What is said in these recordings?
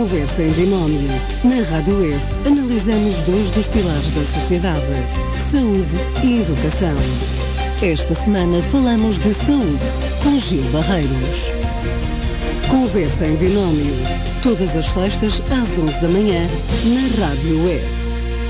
Conversa em Binómio. Na Rádio F, analisamos dois dos pilares da sociedade: saúde e educação. Esta semana falamos de saúde com Gil Barreiros. Conversa em Binómio. Todas as sextas às 11 da manhã na Rádio F.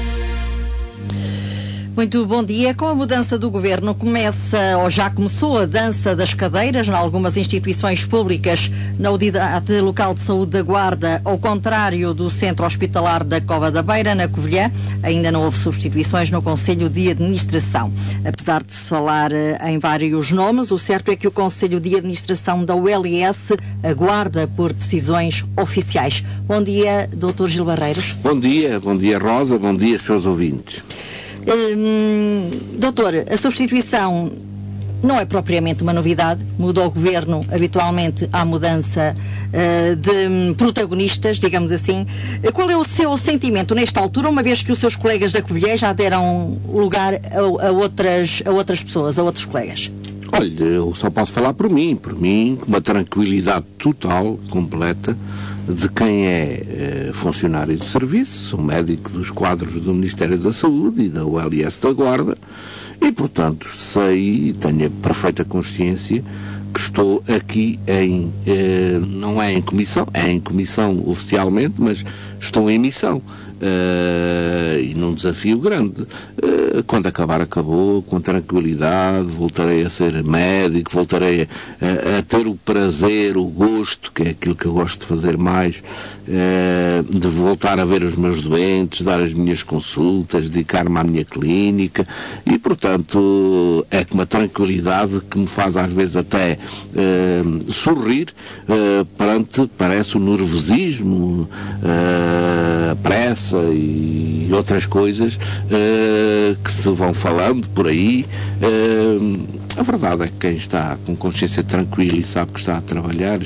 Muito bom dia. Com a mudança do governo começa, ou já começou, a dança das cadeiras em algumas instituições públicas. Na Unidade Local de Saúde da Guarda, ao contrário do Centro Hospitalar da Cova da Beira, na Covilhã, ainda não houve substituições no Conselho de Administração. Apesar de se falar em vários nomes, o certo é que o Conselho de Administração da ULS aguarda por decisões oficiais. Bom dia, Dr. Gil Barreiros. Bom dia Rosa, bom dia, seus ouvintes. Doutor, a substituição não é propriamente uma novidade. Muda o governo, habitualmente há mudança de protagonistas, digamos assim. Qual é o seu sentimento nesta altura, uma vez que os seus colegas da Covilhã já deram lugar a outras pessoas, a outros colegas? Olha, eu só posso falar por mim, com uma tranquilidade total, completa, de quem é funcionário de serviço, sou médico dos quadros do Ministério da Saúde e da ULS da Guarda, e portanto sei e tenho a perfeita consciência que estou aqui não é em comissão, é em comissão oficialmente, mas estou em missão. E num desafio grande. Quando acabar, acabou, com tranquilidade, voltarei a ser médico, voltarei a ter o prazer, o gosto, que é aquilo que eu gosto de fazer mais, de voltar a ver os meus doentes, dar as minhas consultas, dedicar-me à minha clínica, e portanto é com uma tranquilidade que me faz às vezes até sorrir parece o nervosismo, a pressa e outras coisas que se vão falando por aí. A verdade é que quem está com consciência tranquila e sabe que está a trabalhar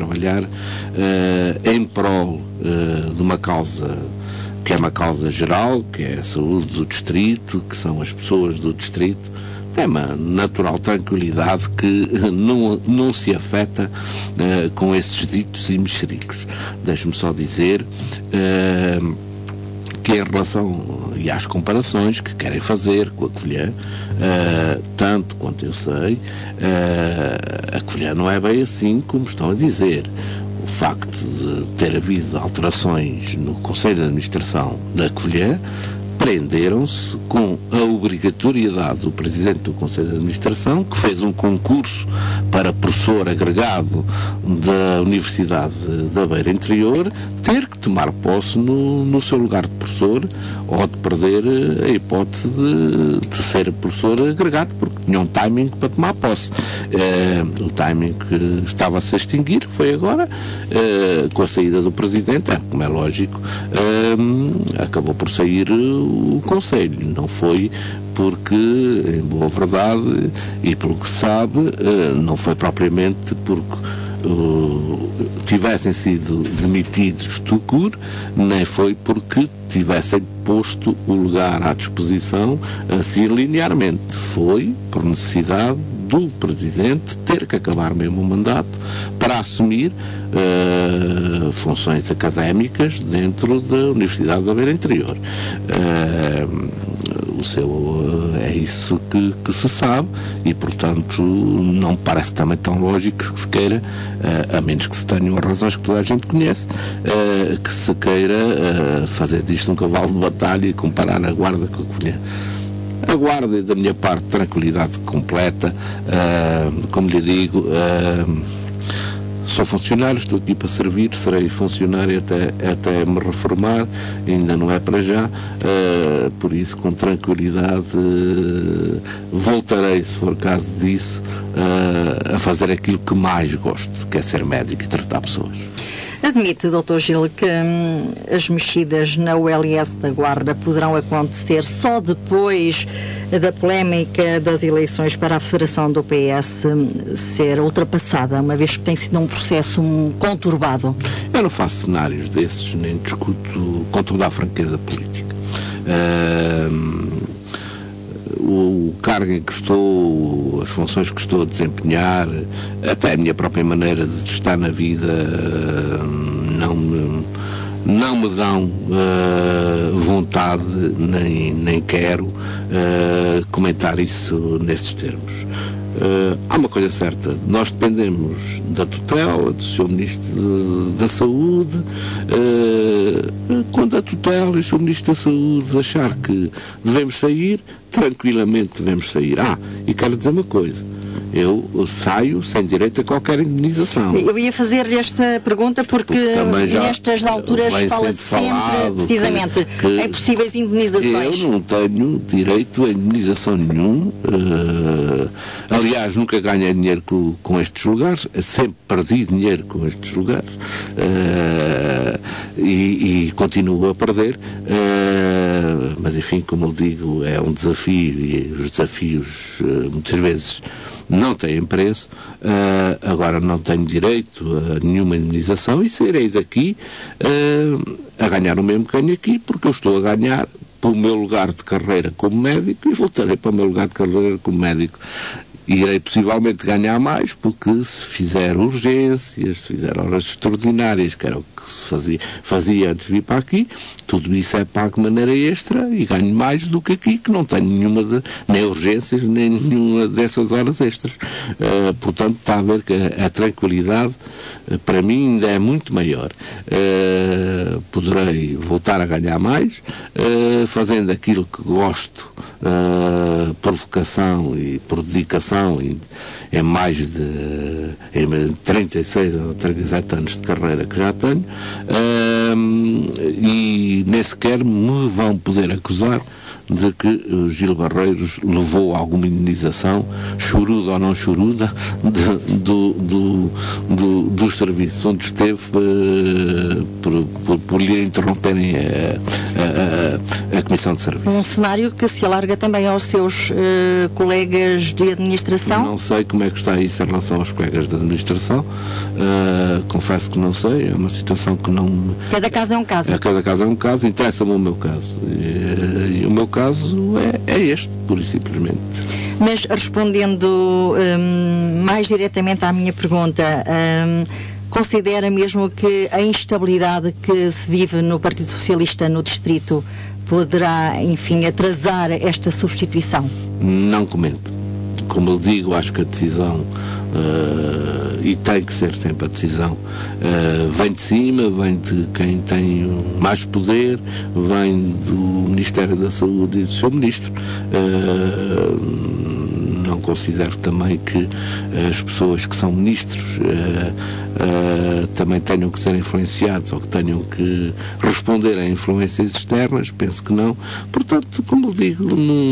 em prol de uma causa que é uma causa geral, que é a saúde do distrito, que são as pessoas do distrito, tem uma natural tranquilidade que não se afeta com esses ditos e mexericos. Deixe-me só dizer que em relação e às comparações que querem fazer com a Covilhã, tanto quanto eu sei, a Covilhã não é bem assim como estão a dizer. O facto de ter havido alterações no Conselho de Administração da Covilhã prenderam-se com a obrigatoriedade do Presidente do Conselho de Administração, que fez um concurso para professor agregado da Universidade da Beira Interior, ter que tomar posse no seu lugar de professor, ou de perder a hipótese de ser professor agregado, porque tinha um timing para tomar posse. O timing que estava a se extinguir foi agora, com a saída do Presidente, como é lógico, acabou por sair o Conselho. Não foi porque, em boa verdade, e pelo que se sabe, não foi propriamente porque tivessem sido demitidos tout court, nem foi porque tivessem posto o lugar à disposição assim linearmente. Foi por necessidade do Presidente ter que acabar mesmo o mandato para assumir funções académicas dentro da Universidade da Beira Interior. É isso que se sabe, e portanto não me parece também tão lógico que se queira, a menos que se tenham as razões que toda a gente conhece, que se queira fazer disto um cavalo de batalha e comparar a Guarda com a Covilhã. A Guarda, da minha parte, tranquilidade completa, como lhe digo, sou funcionário, estou aqui para servir, serei funcionário até me reformar, ainda não é para já, por isso, com tranquilidade, voltarei, se for caso disso, a fazer aquilo que mais gosto, que é ser médico e tratar pessoas. Admite, Dr. Gil, que as mexidas na ULS da Guarda poderão acontecer só depois da polémica das eleições para a Federação do PS ser ultrapassada, uma vez que tem sido um processo conturbado? Eu não faço cenários desses, nem discuto com toda a franqueza política. O cargo em que estou, as funções que estou a desempenhar, até a minha própria maneira de estar na vida, não me dão vontade, nem quero comentar isso nesses termos. Há uma coisa certa, nós dependemos da tutela do Sr. Ministro da Saúde. Quando a tutela e o Sr. Ministro da Saúde achar que devemos sair, tranquilamente devemos sair. E quero dizer uma coisa, eu saio sem direito a qualquer indemnização. Eu ia fazer-lhe esta pergunta porque nestas alturas fala-se sempre, precisamente, em possíveis indemnizações. Eu não tenho direito a indemnização nenhum. Aliás, nunca ganhei dinheiro com estes lugares, sempre perdi dinheiro com estes lugares e continuo a perder. Mas enfim, como eu digo, é um desafio e os desafios muitas vezes não têm preço. Agora não tenho direito a nenhuma indemnização e sairei daqui a ganhar o mesmo que ganho aqui, porque eu estou a ganhar para o meu lugar de carreira como médico e voltarei para o meu lugar de carreira como médico. E irei possivelmente ganhar mais, porque se fizer urgências, se fizer horas extraordinárias, que era o que se fazia antes de vir para aqui, tudo isso é pago de maneira extra e ganho mais do que aqui, que não tenho nem urgências, nem nenhuma dessas horas extras. Portanto, está a ver que a tranquilidade, para mim, ainda é muito maior. Poderei voltar a ganhar mais, fazendo aquilo que gosto, por vocação e por dedicação. É mais de 36 ou 37 anos de carreira que já tenho, e nem sequer me vão poder acusar de que o Gil Barreiros levou alguma indemnização, choruda ou não choruda, dos serviços onde esteve, por lhe interromperem a Comissão de Serviços. Um cenário que se alarga também aos seus colegas de administração? Não sei como é que está isso em relação aos colegas de administração. Confesso que não sei. É uma situação que não me... Cada caso é um caso. Cada caso é um caso. Interessa-me o meu caso. E o meu caso é este, pura e simplesmente. Mas respondendo mais diretamente à minha pergunta, considera mesmo que a instabilidade que se vive no Partido Socialista no Distrito poderá, enfim, atrasar esta substituição? Não comento. Como eu digo, acho que a decisão, e tem que ser sempre a decisão, vem de cima, vem de quem tem mais poder, vem do Ministério da Saúde e do seu Ministro. Não considero também que as pessoas que são ministros também tenham que ser influenciados ou que tenham que responder a influências externas. Penso que não. Portanto, como digo,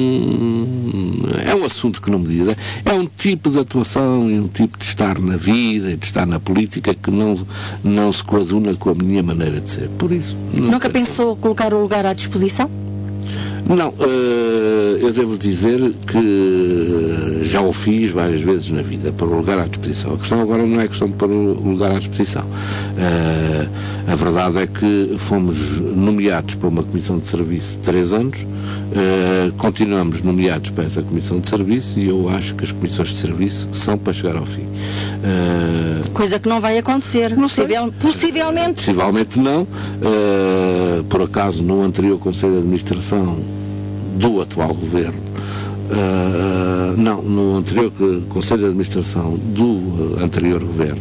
é um assunto que não me diz. É um tipo de atuação e um tipo de estar na vida e de estar na política que não se coaduna com a minha maneira de ser. Por isso... Nunca pensou colocar o lugar à disposição? Não, eu devo dizer que já o fiz várias vezes na vida, para o lugar à disposição. A questão agora não é questão de pôr o lugar à disposição. A verdade é que fomos nomeados para uma comissão de serviço de 3 anos, continuamos nomeados para essa comissão de serviço e eu acho que as comissões de serviço são para chegar ao fim. Coisa que não vai acontecer, possivelmente. Possivelmente não. Por acaso, no anterior Conselho de Administração do atual Governo, no anterior Conselho de Administração do anterior Governo,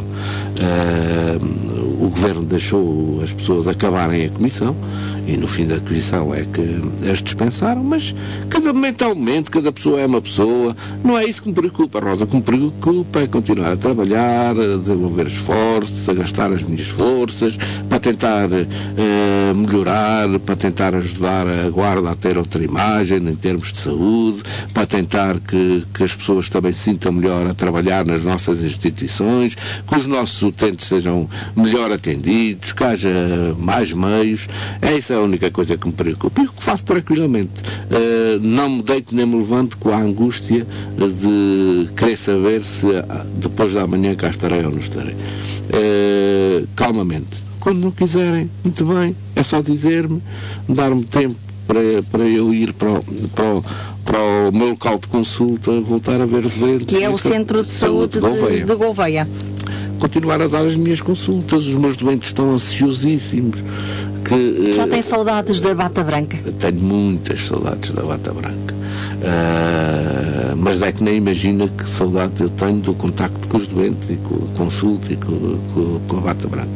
o Governo deixou as pessoas acabarem a comissão e no fim da comissão é que as dispensaram, mas cada momento é um momento, cada pessoa é uma pessoa. Não é isso que me preocupa, Rosa. O que me preocupa é continuar a trabalhar, a desenvolver esforços, a gastar as minhas forças para tentar melhorar, para tentar ajudar a Guarda a ter outra imagem em termos de saúde, para tentar que as pessoas também se sintam melhor a trabalhar nas nossas instituições, que os nossos utentes sejam melhor atendidos, que haja mais meios. Essa é a única coisa que me preocupa e o que faço tranquilamente. Não me deito nem me levanto com a angústia de querer saber se depois da manhã cá estarei ou não estarei. Calmamente. Quando não quiserem, muito bem, é só dizer-me, dar-me tempo para eu ir para o meu local de consulta, voltar a ver os doentes. Que é o Centro de Saúde de Gouveia. Continuar a dar as minhas consultas. Os meus doentes estão ansiosíssimos que... Já tem saudades da bata branca? Tenho muitas saudades da bata branca. Mas é que nem imagina que saudade eu tenho do contacto com os doentes e com a consulta e com a bata branca.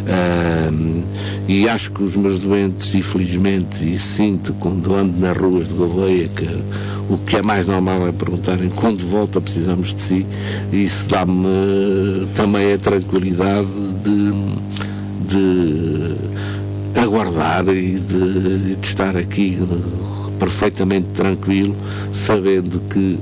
E acho que os meus doentes, infelizmente, e sinto quando ando nas ruas de Gouveia que o que é mais normal é perguntarem quando volta precisamos de si, e isso dá-me também a tranquilidade de aguardar e de estar aqui perfeitamente tranquilo, sabendo que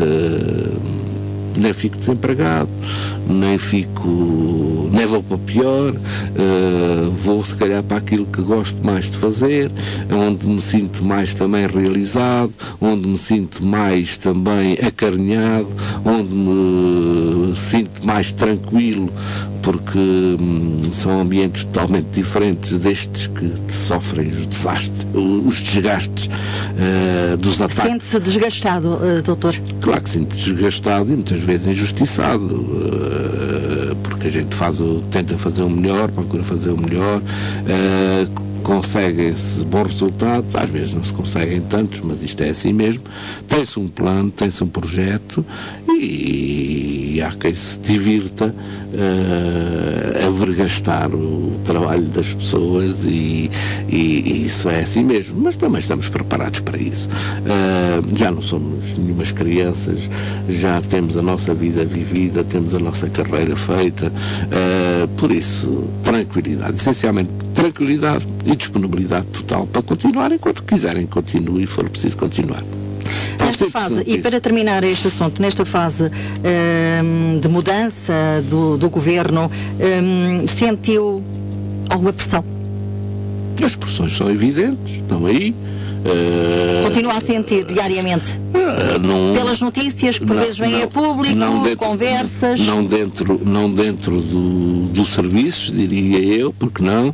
nem fico desempregado, nem vou para pior, vou se calhar para aquilo que gosto mais de fazer, onde me sinto mais também realizado, onde me sinto mais também acarinhado, onde me sinto mais tranquilo, porque são ambientes totalmente diferentes destes que sofrem os desastres, os desgastes dos ataques. Sente-se desgastado, doutor? Claro que sinto desgastado e muitas vezes injustiçado, porque a gente tenta fazer o melhor, procura fazer o melhor, conseguem-se bons resultados, às vezes não se conseguem tantos, mas isto é assim mesmo. Tem-se um plano, tem-se um projeto e há quem se divirta a vergastar o trabalho das pessoas e isso é assim mesmo, mas também estamos preparados para isso. Já não somos nenhumas crianças, já temos a nossa vida vivida, temos a nossa carreira feita, por isso, tranquilidade, essencialmente tranquilidade e disponibilidade total para continuar. Enquanto quiserem, continue e for preciso continuar. Nesta fase, e para terminar este assunto, nesta fase de mudança do governo, sentiu alguma pressão? As pressões são evidentes, estão aí. Continua a sentir diariamente? Pelas notícias que por vezes vêm a público, conversas? Não dentro do serviço, diria eu, porque não,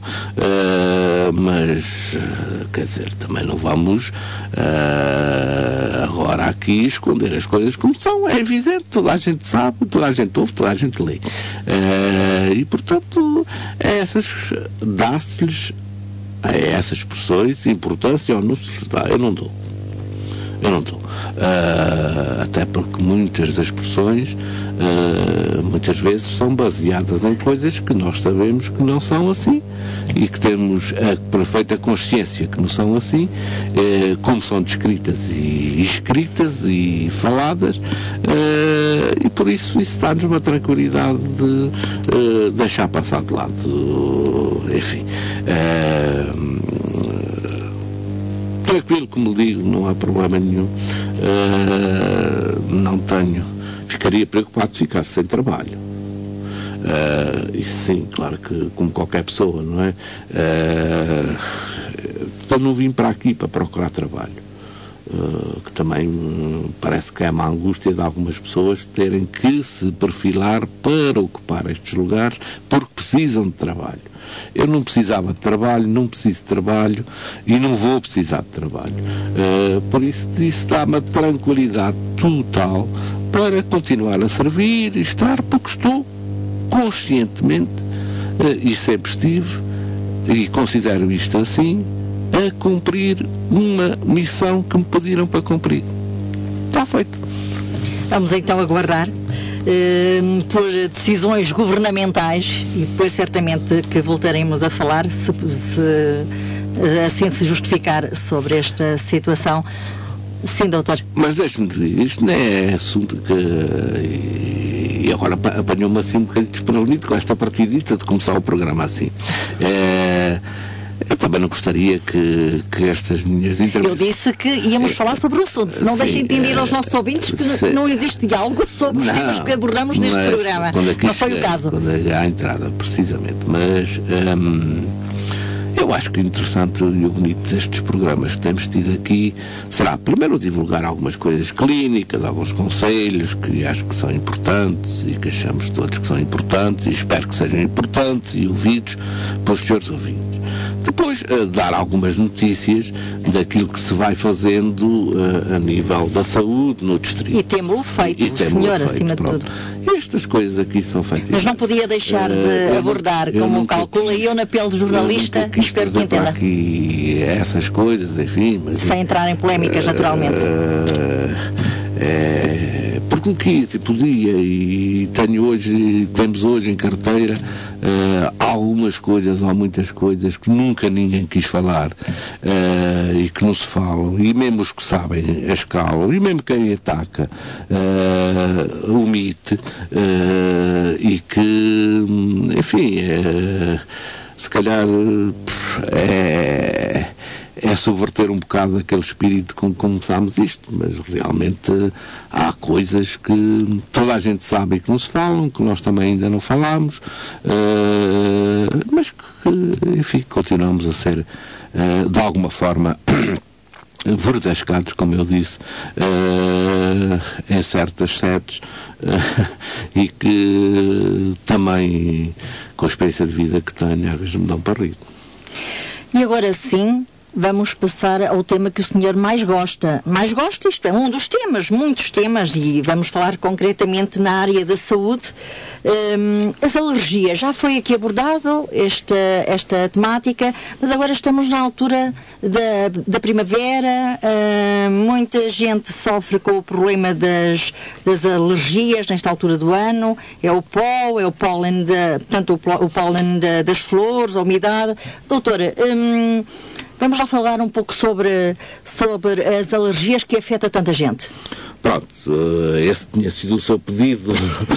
mas quer dizer, também não vamos agora aqui esconder as coisas como são, é evidente, toda a gente sabe, toda a gente ouve, toda a gente lê, e portanto dá-se-lhes a essas expressões importância ou não se lhes dá. Eu não dou. Até porque muitas das expressões muitas vezes são baseadas em coisas que nós sabemos que não são assim e que temos a perfeita consciência que não são assim, como são descritas e escritas e faladas, e por isso dá-nos uma tranquilidade de deixar passar de lado, enfim, tranquilo, como digo, não há problema nenhum. Não tenho, ficaria preocupado se ficasse sem trabalho. Isso sim, claro que como qualquer pessoa, não é? Então não vim para aqui para procurar trabalho, que também parece que é uma angústia de algumas pessoas terem que se perfilar para ocupar estes lugares porque precisam de trabalho. Eu não precisava de trabalho, não preciso de trabalho e não vou precisar de trabalho. Por isso dá-me a tranquilidade total para continuar a servir e estar, porque estou conscientemente, e sempre estive, e considero isto assim, a cumprir uma missão que me pediram para cumprir. Está feito. Vamos então aguardar por decisões governamentais e depois certamente que voltaremos a falar se assim se justificar sobre esta situação. Sim, doutor. Mas deixe-me dizer, isto não é assunto que... E agora apanhou-me assim um bocadinho desprevenido com esta partidita de começar o programa assim. Eu também não gostaria que estas minhas intervenções... Eu disse que íamos falar sobre o assunto. Não deixem entender aos nossos ouvintes que não existe diálogo sobre os temas que abordamos neste programa. Não foi o caso. Quando há a entrada, precisamente. Mas eu acho que o interessante e o bonito destes programas que temos tido aqui será, primeiro, divulgar algumas coisas clínicas, alguns conselhos que acho que são importantes e que achamos todos que são importantes e espero que sejam importantes e ouvidos pelos senhores ouvintes. Depois, dar algumas notícias daquilo que se vai fazendo a nível da saúde no distrito. E temos-lo feito, o senhor, acima de tudo. Estas coisas aqui são feitas. Mas não podia deixar de abordar, como calcula, e eu na pele de jornalista, espero que entenda. Aqui essas coisas, enfim. Mas, sem entrar em polémicas, naturalmente. Porque o quis e podia, e temos hoje em carteira algumas coisas, há muitas coisas que nunca ninguém quis falar e que não se falam, e mesmo os que sabem as calam, e mesmo quem ataca omite, e que, enfim, se calhar é subverter um bocado aquele espírito com que começámos isto, mas realmente há coisas que toda a gente sabe e que não se falam, que nós também ainda não falámos, mas que, enfim, continuamos a ser, de alguma forma, verdascados, como eu disse, em certas sedes, e que também, com a experiência de vida que tenho, às vezes me dão para rir. E agora sim, vamos passar ao tema que o senhor mais gosta. Mais gosta, isto é, um dos temas, muitos temas, e vamos falar concretamente na área da saúde. As alergias, já foi aqui abordado esta temática, mas agora estamos na altura da primavera, muita gente sofre com o problema das alergias nesta altura do ano, é o pó, é o pólen, o pólen das flores, a umidade. Doutora, vamos lá falar um pouco sobre as alergias que afetam tanta gente. Pronto, esse tinha sido o seu pedido.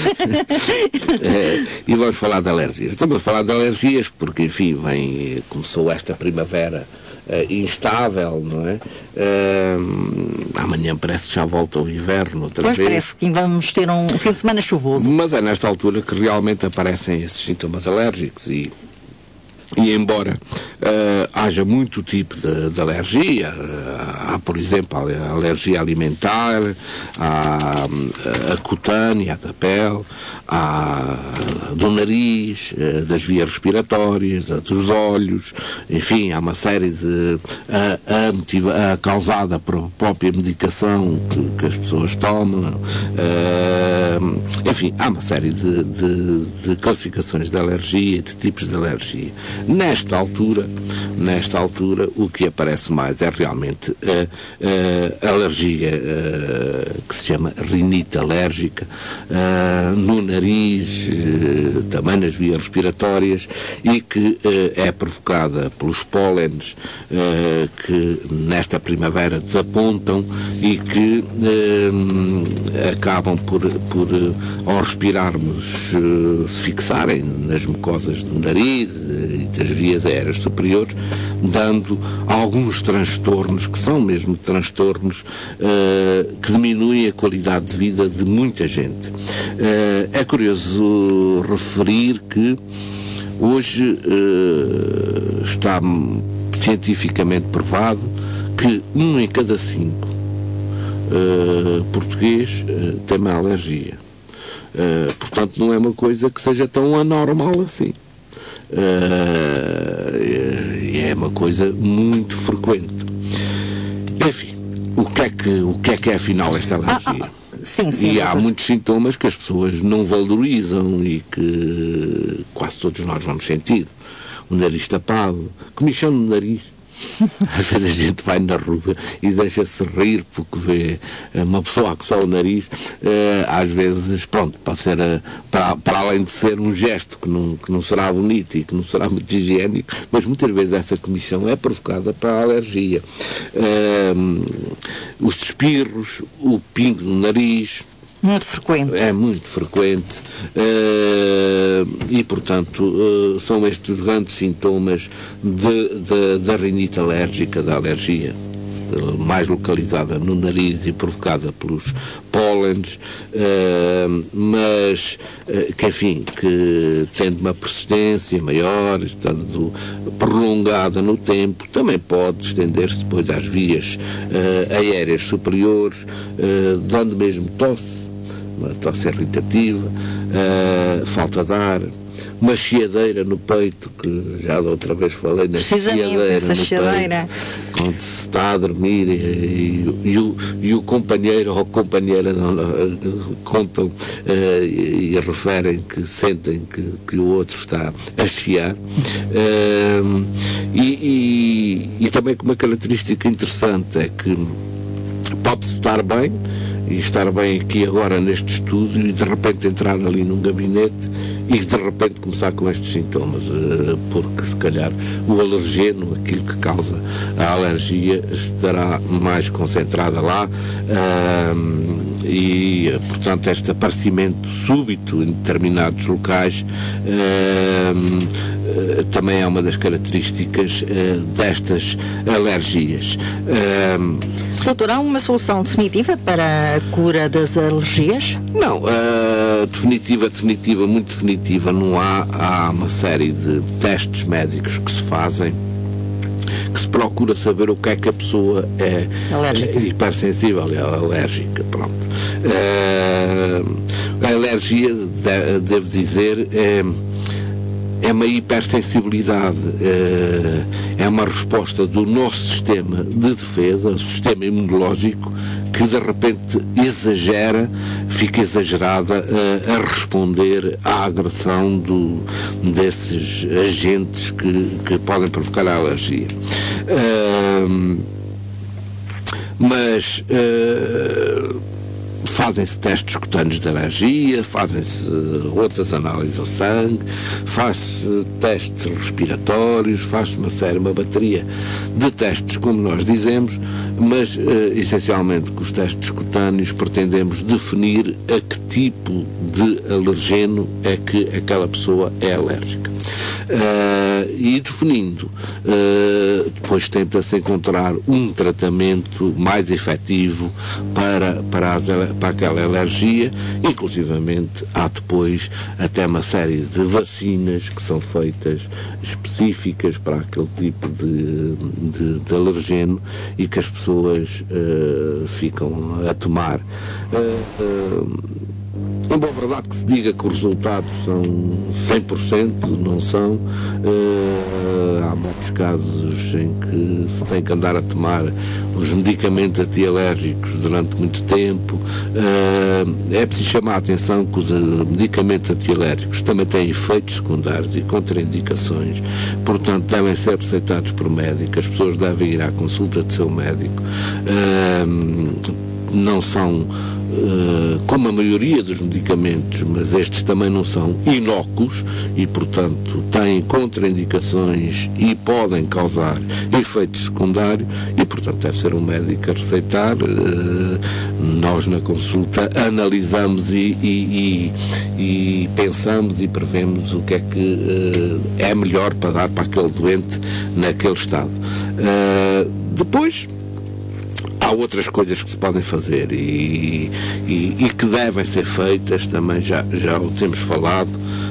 E vamos falar de alergias. Estamos a falar de alergias porque, enfim, começou esta primavera instável, não é? Amanhã parece que já volta o inverno outra vez. Parece que vamos ter um fim de semana chuvoso. Mas é nesta altura que realmente aparecem esses sintomas alérgicos e embora haja muito tipo de alergia, há, por exemplo, a alergia alimentar, há a cutânea, da pele, há do nariz, das vias respiratórias, a dos olhos, enfim, há uma série de causada por própria medicação que as pessoas tomam, enfim, há uma série de classificações de alergia, de tipos de alergia. Nesta altura, o que aparece mais é realmente a alergia que se chama rinite alérgica, no nariz, também nas vias respiratórias, e que é provocada pelos pólenes que nesta primavera desapontam e que acabam por ao respirarmos, se fixarem nas mucosas do nariz e das vias aéreas superiores, dando alguns transtornos, que são mesmo transtornos que diminuem a qualidade de vida de muita gente. É curioso referir que hoje está cientificamente provado que 1 em cada 5 português tem uma alergia. Portanto, não é uma coisa que seja tão anormal assim. E é uma coisa muito frequente. Enfim, o que é afinal esta alergia? Sim, e há muitos sintomas que as pessoas não valorizam e que quase todos nós vamos sentir. O nariz tapado, comichão no nariz. Às vezes a gente vai na rua e deixa-se rir porque vê uma pessoa a coçar o nariz, às vezes, pronto, para além de ser um gesto que não será bonito e que não será muito higiênico, mas muitas vezes essa comichão é provocada para a alergia. Os espirros, o pingo no nariz, muito frequente. É muito frequente e, portanto, são estes os grandes sintomas da rinite alérgica, da alergia, mais localizada no nariz e provocada pelos pólenes, mas que, enfim, que tendo uma persistência maior, estando prolongada no tempo, também pode estender-se depois às vias aéreas superiores, dando mesmo tosse, uma tosse irritativa, falta de ar, uma chiadeira no peito, que já da outra vez falei na chiadeira, quando se está a dormir e o companheiro ou a companheira contam e referem que sentem que o outro está a chiar. E também com uma característica interessante é que pode-se estar bem, e estar bem aqui agora neste estúdio, e de repente entrar ali num gabinete e de repente começar com estes sintomas, porque se calhar o alergeno, aquilo que causa a alergia, estará mais concentrada lá, e portanto este aparecimento súbito em determinados locais também é uma das características destas alergias. Doutor, há uma solução definitiva para a cura das alergias? Não, definitiva, muito definitiva não há. Há uma série de testes médicos que se fazem, que se procura saber o que é que a pessoa é hipersensível, é alérgica, pronto. A alergia, devo dizer, é uma hipersensibilidade, é uma resposta do nosso sistema de defesa, o sistema imunológico, que de repente fica exagerada a responder à agressão desses agentes que podem provocar a alergia. Fazem-se testes cutâneos de alergia, fazem-se outras análises ao sangue, faz-se testes respiratórios, faz-se uma bateria de testes, como nós dizemos, mas essencialmente com os testes cutâneos pretendemos definir a que tipo de alergeno é que aquela pessoa é alérgica. E definindo, depois tenta-se encontrar um tratamento mais efetivo para aquela alergia. Inclusivamente há depois até uma série de vacinas que são feitas específicas para aquele tipo de alergeno e que as pessoas ficam a tomar. É boa verdade que se diga que os resultados são 100%, não são. Há muitos casos em que se tem que andar a tomar os medicamentos antialérgicos durante muito tempo. É preciso chamar a atenção que os medicamentos antialérgicos também têm efeitos secundários e contraindicações, portanto devem ser receitados por médico. As pessoas devem ir à consulta do seu médico. Não são como a maioria dos medicamentos, mas estes também não são inócuos e, portanto, têm contraindicações e podem causar efeitos secundários e, portanto, deve ser um médico a receitar. Nós, na consulta, analisamos e pensamos e prevemos o que é que é melhor para dar para aquele doente naquele estado. Depois, há outras coisas que se podem fazer e que devem ser feitas, também já o temos falado,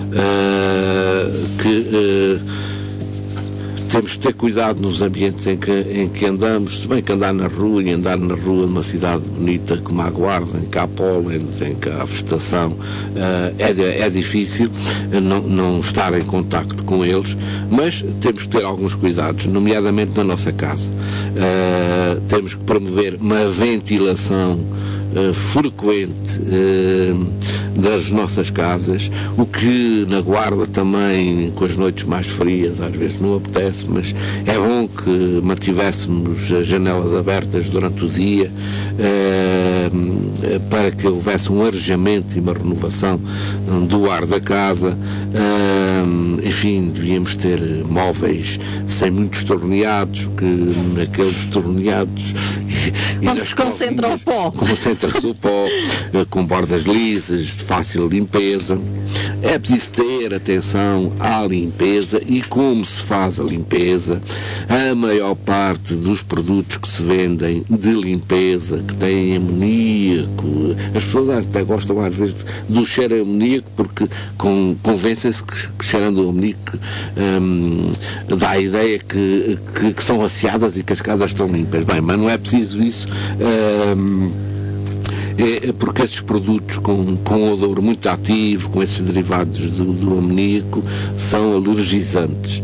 que temos de ter cuidado nos ambientes em que andamos, se bem que andar na rua numa cidade bonita como a Guarda, em que há pólenes, em que há vegetação, é difícil não estar em contacto com eles, mas temos que ter alguns cuidados, nomeadamente na nossa casa. Temos que promover uma ventilação frequente das nossas casas, o que na Guarda também, com as noites mais frias, às vezes não apetece, mas é bom que mantivéssemos as janelas abertas durante o dia, para que houvesse um arejamento e uma renovação do ar da casa. Enfim, devíamos ter móveis sem muitos torneados, que naqueles torneados onde se concentra o pó, concentra-se o pó, com bordas lisas, de fácil limpeza. É preciso ter atenção à limpeza e como se faz a limpeza. A maior parte dos produtos que se vendem de limpeza, que têm amoníaco, as pessoas até gostam às vezes do cheiro amoníaco, porque convencem-se que cheirando o amoníaco dá a ideia que são asseadas e que as casas estão limpas. Bem, mas não é preciso isso. porque esses produtos com odor muito ativo, com esses derivados do amoníaco, são alergizantes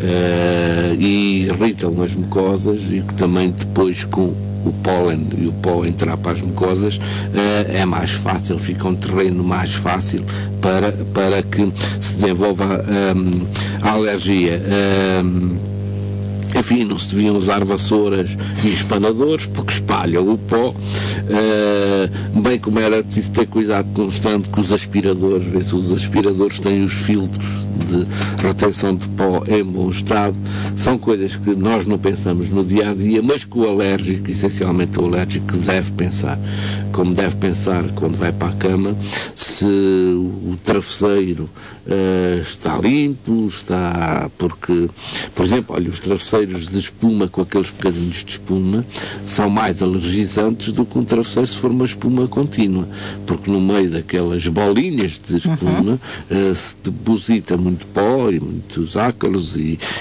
e irritam as mucosas, e que também depois com o pólen e o pó entrar para as mucosas é mais fácil, fica um terreno mais fácil para que se desenvolva a alergia. Enfim, não se deviam usar vassouras e espanadores porque espalham o pó, bem como era preciso ter cuidado constante com os aspiradores, ver se os aspiradores têm os filtros de retenção de pó em bom estado. São coisas que nós não pensamos no dia a dia, mas que o alérgico, essencialmente o alérgico, deve pensar, como deve pensar quando vai para a cama, se o travesseiro está limpo, porque, por exemplo, olha, os travesseiros de espuma com aqueles bocadinhos de espuma são mais alergizantes do que um travesseiro se for uma espuma contínua, porque no meio daquelas bolinhas de espuma se deposita muito pó e muitos ácaros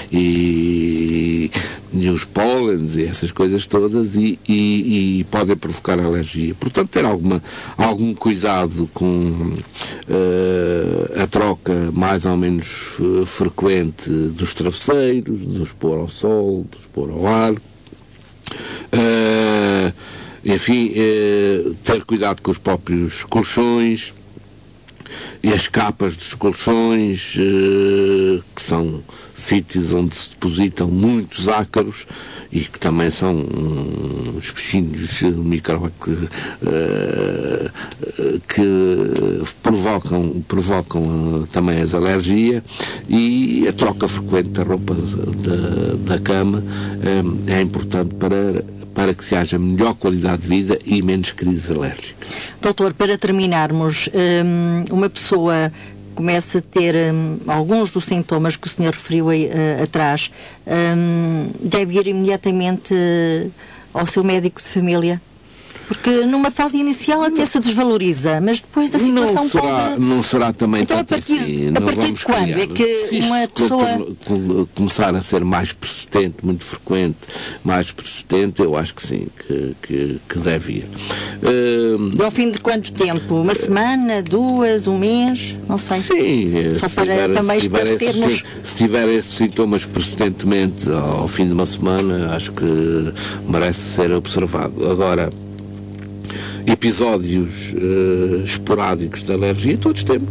e os pólenes e essas coisas todas e podem provocar alergia. Portanto, ter algum cuidado com a troca mais ou menos frequente dos travesseiros, dos pôr ao sol, dos pôr ao ar. Enfim, ter cuidado com os próprios colchões e as capas dos colchões, que são sítios onde se depositam muitos ácaros e que também são uns bichinhos micro que provocam também as alergias, e a troca frequente da roupa da cama é importante para que se haja melhor qualidade de vida e menos crises alérgicas. Doutor, para terminarmos, uma pessoa começa a ter alguns dos sintomas que o senhor referiu aí, atrás, deve ir imediatamente ao seu médico de família? Porque numa fase inicial até se desvaloriza, mas depois a situação não será também então, tanto assim. A partir de quando é que uma pessoa começar a ser mais persistente, muito frequente, mais persistente, eu acho que sim, que deve ir. E ao fim de quanto tempo? Uma semana, duas, um mês? Não sei. Sim. Só para também esclarecermos. Se tiver esses sintomas persistentemente ao fim de uma semana, acho que merece ser observado. Agora, episódios esporádicos de alergia, todos temos.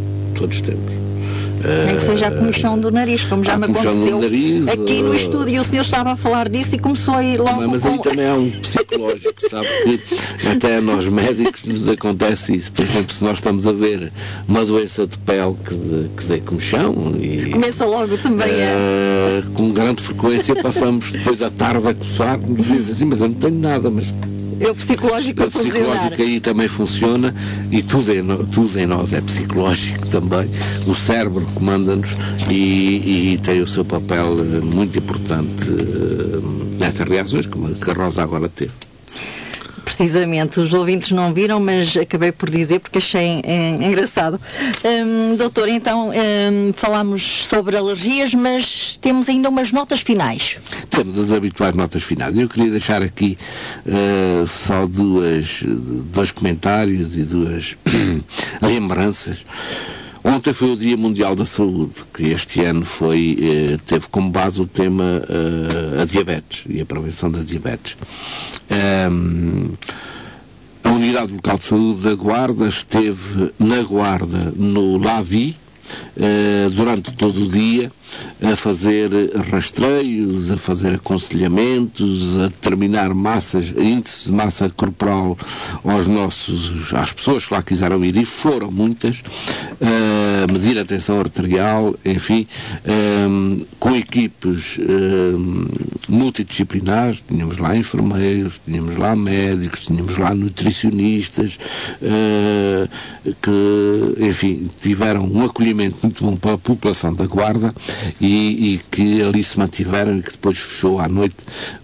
Nem que seja a comichão do nariz, como já me aconteceu. Aqui no estúdio o senhor estava a falar disso e começou a ir logo. Mas aí também há um psicológico, sabe, que até a nós médicos nos acontece isso. Por exemplo, se nós estamos a ver uma doença de pele que dê comichão e começa logo também com grande frequência passamos depois à tarde a coçar, nos dizem assim, mas eu não tenho nada, mas o psicológico a funcionar. O psicológico aí também funciona, e tudo em nós é psicológico também. O cérebro comanda-nos e tem o seu papel muito importante nessas reações, como a que a Rosa agora teve. Precisamente, os ouvintes não viram, mas acabei por dizer porque achei engraçado. Doutor, então falámos sobre alergias, mas temos ainda umas notas finais. Temos as habituais notas finais. Eu queria deixar aqui só dois comentários e duas lembranças. Ontem foi o Dia Mundial da Saúde, que este ano teve como base o tema a diabetes e a prevenção da diabetes. A Unidade Local de Saúde da Guarda esteve na Guarda, no Lavi, durante todo o dia, a fazer rastreios, a fazer aconselhamentos, a determinar índices de massa corporal às pessoas que lá quiseram ir, e foram muitas, medir a tensão arterial, enfim, com equipes multidisciplinares. Tínhamos lá enfermeiros, tínhamos lá médicos, tínhamos lá nutricionistas, que, enfim, tiveram um acolhimento muito bom para a população da Guarda, e que ali se mantiveram, e que depois fechou à noite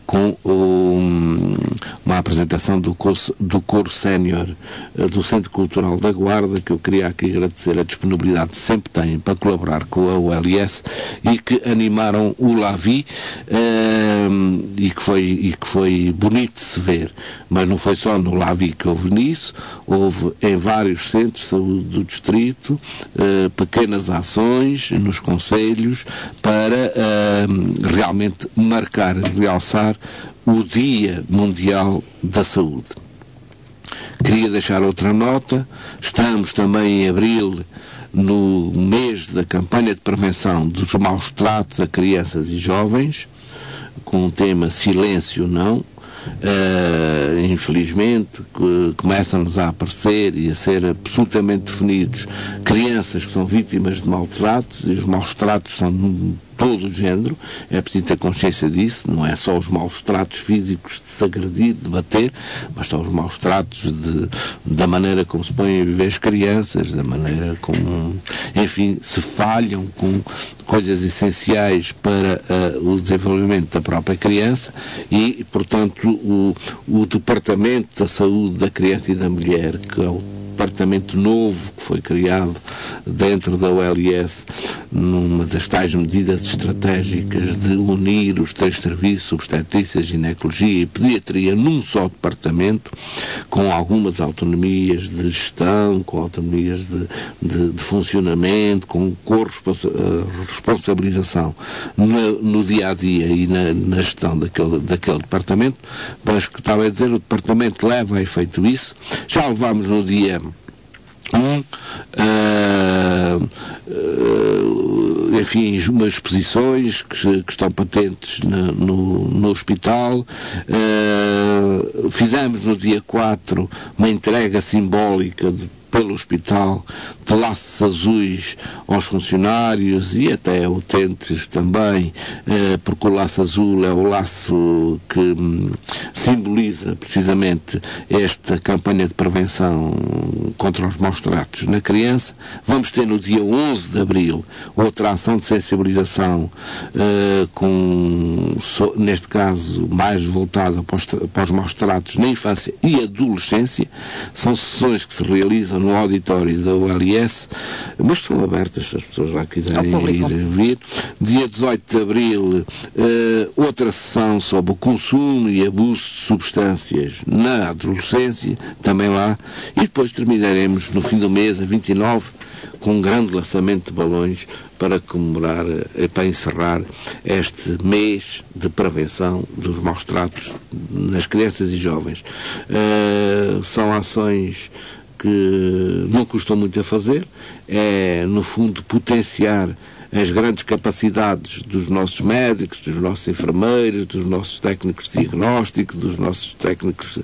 com uma apresentação do coro sénior do Centro Cultural da Guarda, que eu queria aqui agradecer a disponibilidade que sempre têm para colaborar com a OLS e que animaram o Lavi e que foi bonito de se ver. Mas não foi só no Lavi que houve nisso, houve em vários centros de saúde do distrito pequenas ações nos concelhos para realmente marcar e realçar o Dia Mundial da Saúde. Queria deixar outra nota. Estamos também em abril, no mês da campanha de prevenção dos maus tratos a crianças e jovens, com o tema Silêncio Não. Infelizmente começam-nos a aparecer e a ser absolutamente definidos crianças que são vítimas de maus-tratos, e os maus-tratos são de todo o género. É preciso ter consciência disso. Não é só os maus-tratos físicos de se agredir, de bater, mas são os maus-tratos da maneira como se põem a viver as crianças, da maneira como, enfim, se falham com coisas essenciais para o desenvolvimento da própria criança. E, portanto, o Departamento da Saúde da Criança e da Mulher, que é o departamento novo que foi criado dentro da OLS, numa das tais medidas estratégicas de unir os 3 serviços, obstetrícia, ginecologia e pediatria, num só departamento, com algumas autonomias de gestão, com autonomias de funcionamento, com responsabilização no dia a dia e na gestão daquele departamento. Mas, que estava a dizer, o departamento leva a efeito isso. Já levámos no dia enfim, umas exposições que estão patentes no hospital. Fizemos no dia 4 uma entrega simbólica pelo hospital de laços azuis aos funcionários e até utentes também, porque o laço azul é o laço que simboliza precisamente esta campanha de prevenção contra os maus-tratos na criança. Vamos ter no dia 11 de abril outra ação de sensibilização, neste caso mais voltada para os maus-tratos na infância e adolescência. São sessões que se realizam no auditório da OLS, mas que são abertas se as pessoas lá quiserem ir vir. Dia 18 de abril, outra sessão sobre o consumo e abuso de substâncias na adolescência, também lá, e depois terminaremos no fim do mês, a 29, com um grande lançamento de balões para comemorar, para encerrar este mês de prevenção dos maus-tratos nas crianças e jovens. São ações que não custam muito a fazer. É, no fundo, potenciar as grandes capacidades dos nossos médicos, dos nossos enfermeiros, dos nossos técnicos de diagnóstico, dos nossos técnicos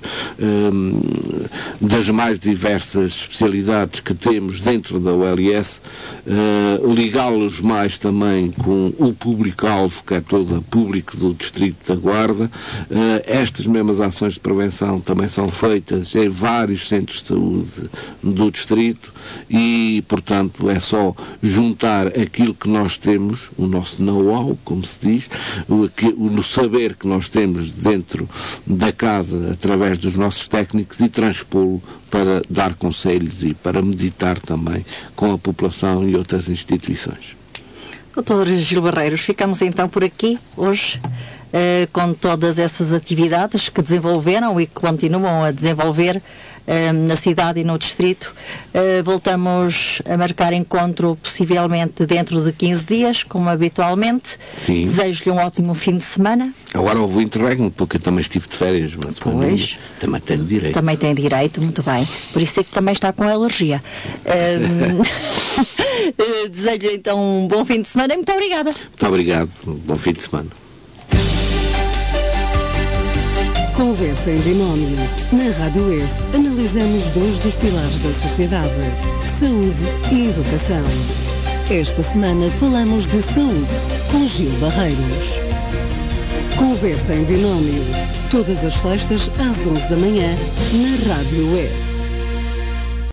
das mais diversas especialidades que temos dentro da OLS, ligá-los mais também com o público-alvo, que é todo o público do Distrito da Guarda. Estas mesmas ações de prevenção também são feitas em vários centros de saúde do Distrito e, portanto, é só juntar aquilo que nós temos, o nosso know-how, como se diz, o saber que nós temos dentro da casa através dos nossos técnicos e transpô-lo para dar conselhos e para meditar também com a população e outras instituições. Doutor Gil Barreiros, ficamos então por aqui hoje com todas essas atividades que desenvolveram e que continuam a desenvolver na cidade e no distrito. Voltamos a marcar encontro possivelmente dentro de 15 dias, como habitualmente. Sim. Desejo-lhe um ótimo fim de semana. Agora houve o interregno, porque eu também estive de férias, mas pois, também tenho direito. Também tem direito, muito bem. Por isso é que também está com alergia. Desejo-lhe então um bom fim de semana e muito obrigada. Muito obrigado. Bom fim de semana. Conversa em binómio. Na Rádio F, analisamos dois dos pilares da sociedade: saúde e educação. Esta semana falamos de saúde com Gil Barreiros. Conversa em binómio. Todas as sextas às 11 da manhã, na Rádio F.